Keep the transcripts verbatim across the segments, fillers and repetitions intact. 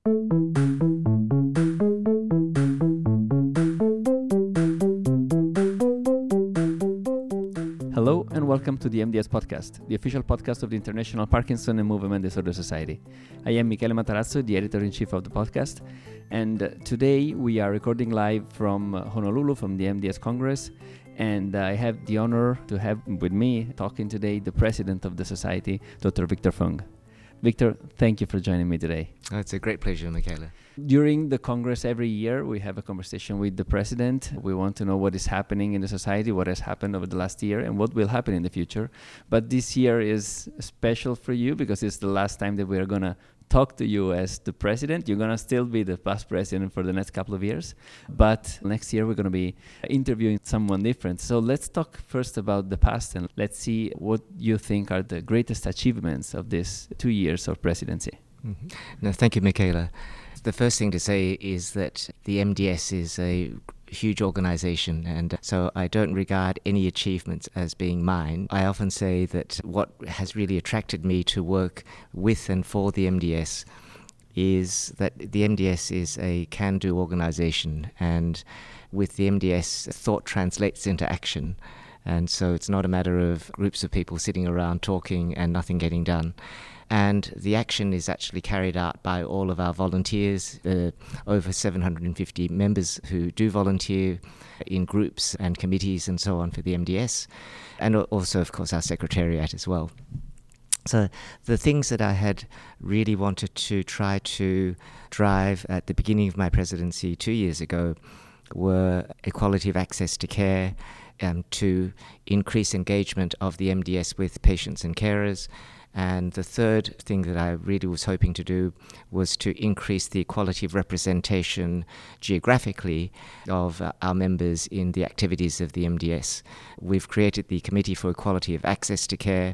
Hello and welcome to the M D S podcast, the official podcast of the International Parkinson and Movement Disorder Society. I am Michele Matarazzo, the editor-in-chief of the podcast, and uh, today we are recording live from uh, Honolulu, from the M D S Congress, and uh, I have the honor to have with me talking today the president of the society, Doctor Victor Fung. Victor, thank you for joining me today. Oh, it's a great pleasure, Michele. During the Congress every year, we have a conversation with the president. We want to know what is happening in the society, what has happened over the last year, and what will happen in the future. But this year is special for you because it's the last time that we are going to talk to you as the president. You're going to still be the past president for the next couple of years. But next year, we're going to be interviewing someone different. So let's talk first about the past and let's see what you think are the greatest achievements of these two years of presidency. Mm-hmm. No, thank you, Michele. The first thing to say is that the M D S is a huge organization, and so I don't regard any achievements as being mine. I often say that what has really attracted me to work with and for the M D S is that the M D S is a can-do organization, and with the M D S, thought translates into action. And so it's not a matter of groups of people sitting around talking and nothing getting done. And the action is actually carried out by all of our volunteers, uh, over seven hundred fifty members who do volunteer in groups and committees and so on for the M D S, and also, of course, our secretariat as well. So the things that I had really wanted to try to drive at the beginning of my presidency two years ago were equality of access to care, um, to increase engagement of the M D S with patients and carers. And the third thing that I really was hoping to do was to increase the equality of representation geographically of uh, our members in the activities of the M D S. We've created the Committee for Equality of Access to Care,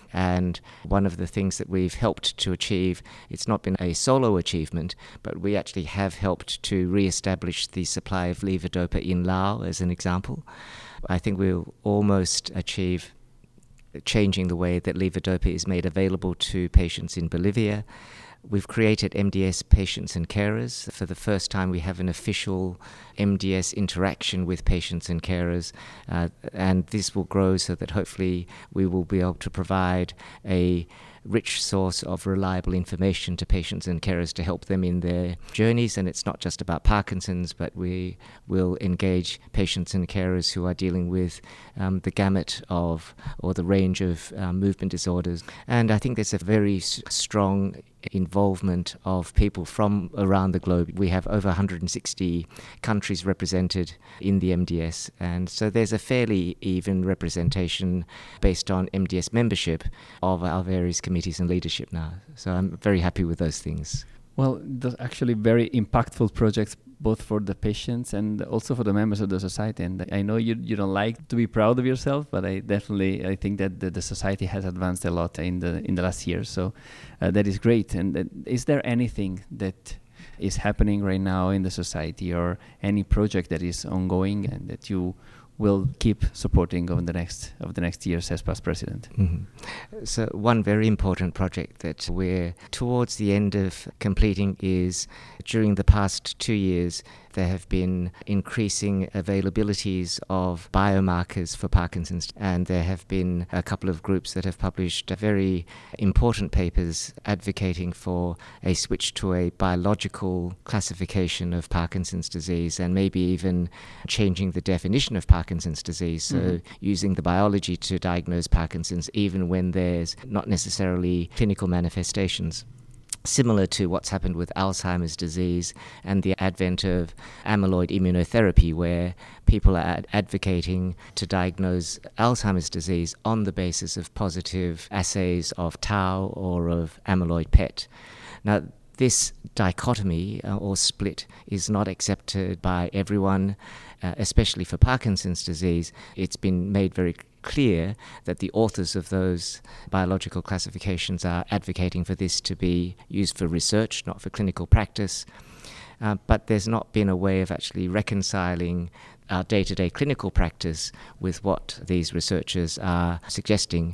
and one of the things that we've helped to achieve, it's not been a solo achievement, but we actually have helped to re-establish the supply of levodopa in Laos as an example. I think we'll almost achieve changing the way that levodopa is made available to patients in Bolivia. We've created M D S patients and carers. For the first time, we have an official M D S interaction with patients and carers, uh, and this will grow so that hopefully we will be able to provide a rich source of reliable information to patients and carers to help them in their journeys. And it's not just about Parkinson's, but we will engage patients and carers who are dealing with um, the gamut of, or the range of um, movement disorders. And I think there's a very s- strong involvement of people from around the globe. We have over one hundred sixty countries represented in the M D S, and so there's a fairly even representation based on M D S membership of our various committees and leadership now. So I'm very happy with those things. Well, those actually very impactful projects, both for the patients and also for the members of the society. And I know you you don't like to be proud of yourself, but I definitely I think that the, the society has advanced a lot in the in the last year. So uh, that is great. And uh, is there anything that is happening right now in the society, or any project that is ongoing and that you will keep supporting over the next of the next years as past president? Mm-hmm. So one very important project that we're towards the end of completing is, during the past two years, there have been increasing availabilities of biomarkers for Parkinson's, and there have been a couple of groups that have published very important papers advocating for a switch to a biological classification of Parkinson's disease, and maybe even changing the definition of Parkinson's disease, so mm-hmm. using the biology to diagnose Parkinson's even when there's not necessarily clinical manifestations. Similar to what's happened with Alzheimer's disease and the advent of amyloid immunotherapy, where people are ad- advocating to diagnose Alzheimer's disease on the basis of positive assays of tau or of amyloid P E T. Now, this dichotomy uh, or split is not accepted by everyone, uh, especially for Parkinson's disease. It's been made very clear that the authors of those biological classifications are advocating for this to be used for research, not for clinical practice. Uh, but there's not been a way of actually reconciling our day-to-day clinical practice with what these researchers are suggesting.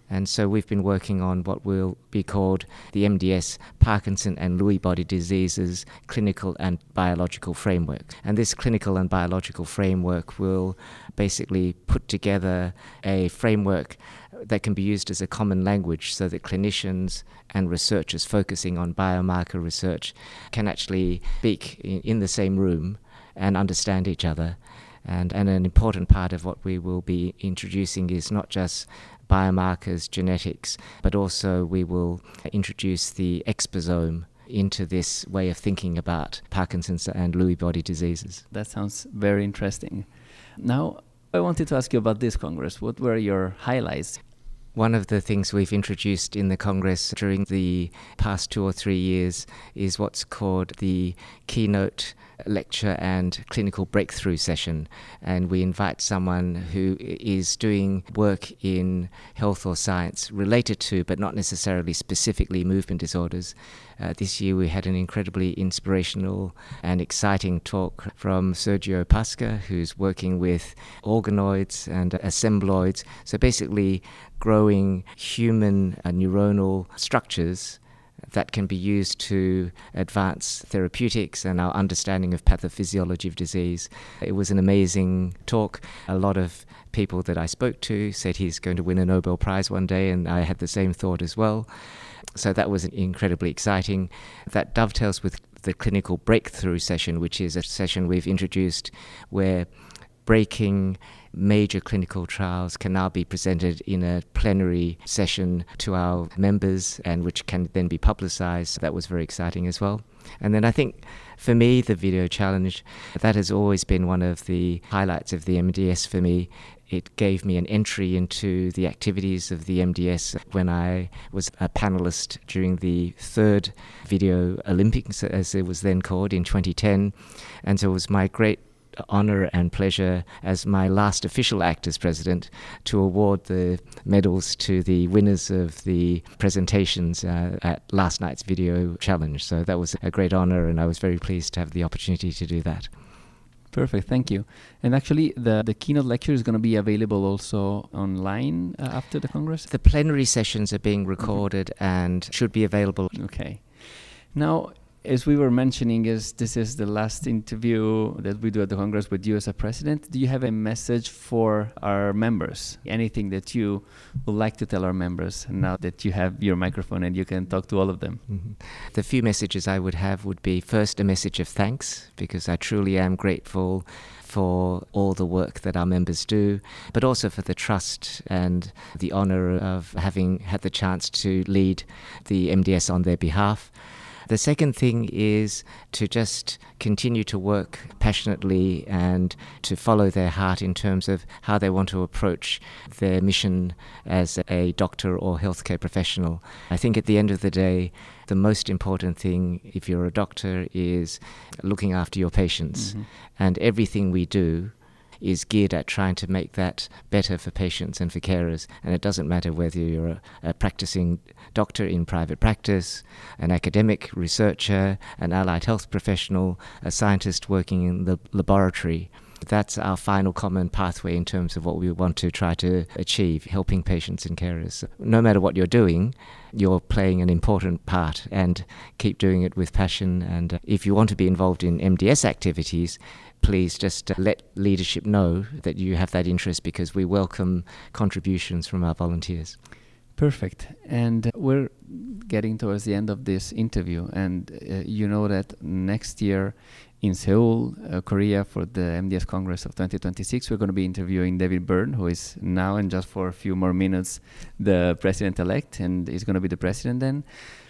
And so we've been working on what will be called the M D S, Parkinson and Lewy body diseases clinical and biological framework. And this clinical and biological framework will basically put together a framework that can be used as a common language so that clinicians and researchers focusing on biomarker research can actually speak in, in the same room and understand each other. And, and an important part of what we will be introducing is not just biomarkers, genetics, but also we will introduce the exposome into this way of thinking about Parkinson's and Lewy body diseases. That sounds very interesting. Now, I wanted to ask you about this Congress. What were your highlights? One of the things we've introduced in the Congress during the past two or three years is what's called the keynote lecture and clinical breakthrough session. And we invite someone who is doing work in health or science related to, but not necessarily specifically, movement disorders. Uh, this year we had an incredibly inspirational and exciting talk from Sergio Pasca, who's working with organoids and assembloids. So basically growing human uh, neuronal structures that can be used to advance therapeutics and our understanding of pathophysiology of disease. It was an amazing talk. A lot of people that I spoke to said he's going to win a Nobel Prize one day, and I had the same thought as well. So that was incredibly exciting. That dovetails with the clinical breakthrough session, which is a session we've introduced where breaking major clinical trials can now be presented in a plenary session to our members, and which can then be publicized. So that was very exciting as well. And then I think for me, the video challenge, that has always been one of the highlights of the M D S for me. It gave me an entry into the activities of the M D S when I was a panelist during the third Video Olympics, as it was then called, in twenty ten. And so it was my great honour and pleasure as my last official act as president to award the medals to the winners of the presentations uh, at last night's video challenge. So that was a great honour, and I was very pleased to have the opportunity to do that. Perfect, thank you. And actually, the, the keynote lecture is going to be available also online uh, after the Congress? The plenary sessions are being recorded mm-hmm. and should be available. Okay. Now, as we were mentioning, is this is the last interview that we do at the Congress with you as a president. Do you have a message for our members? Anything that you would like to tell our members now that you have your microphone and you can talk to all of them? Mm-hmm. The few messages I would have would be, first, a message of thanks, because I truly am grateful for all the work that our members do, but also for the trust and the honour of having had the chance to lead the M D S on their behalf. The second thing is to just continue to work passionately and to follow their heart in terms of how they want to approach their mission as a doctor or healthcare professional. I think at the end of the day, the most important thing, if you're a doctor, is looking after your patients. Mm-hmm. And everything we do is geared at trying to make that better for patients and for carers. And it doesn't matter whether you're a, a practicing doctor in private practice, an academic researcher, an allied health professional, a scientist working in the laboratory. That's our final common pathway in terms of what we want to try to achieve, helping patients and carers. No matter what you're doing, you're playing an important part, and keep doing it with passion. And if you want to be involved in M D S activities, please just let leadership know that you have that interest, because we welcome contributions from our volunteers. Perfect. And we're getting towards the end of this interview, and uh, you know that next year in Seoul, uh, Korea, for the M D S Congress of twenty twenty-six, we're going to be interviewing David Byrne, who is now, and just for a few more minutes, the president-elect, and is going to be the president then.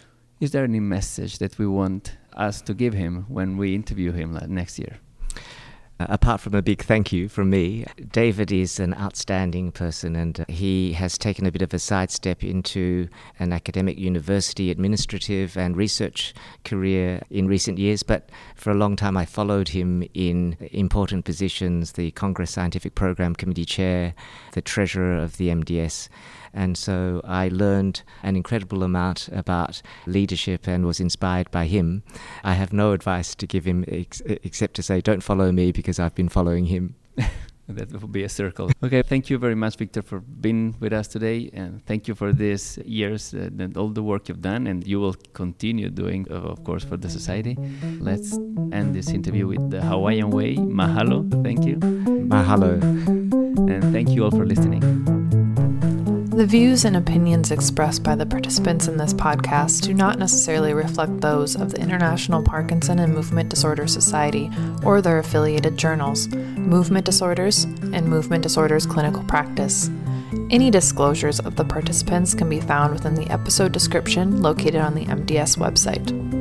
Is there any message that we want us to give him when we interview him like, next year? Uh, apart from a big thank you from me, David is an outstanding person, and uh, he has taken a bit of a sidestep into an academic university administrative and research career in recent years. But for a long time I followed him in important positions, the Congress Scientific Program Committee Chair, the Treasurer of the M D S. And so I learned an incredible amount about leadership and was inspired by him. I have no advice to give him ex- except to say, don't follow me, because I've been following him. That will be a circle. Okay, thank you very much, Victor, for being with us today. And thank you for these years uh, and all the work you've done. And you will continue doing, uh, of course, for the society. Let's end this interview with the Hawaiian way. Mahalo. Thank you. Mahalo. And thank you all for listening. The views and opinions expressed by the participants in this podcast do not necessarily reflect those of the International Parkinson and Movement Disorder Society or their affiliated journals, Movement Disorders and Movement Disorders Clinical Practice. Any disclosures of the participants can be found within the episode description located on the M D S website.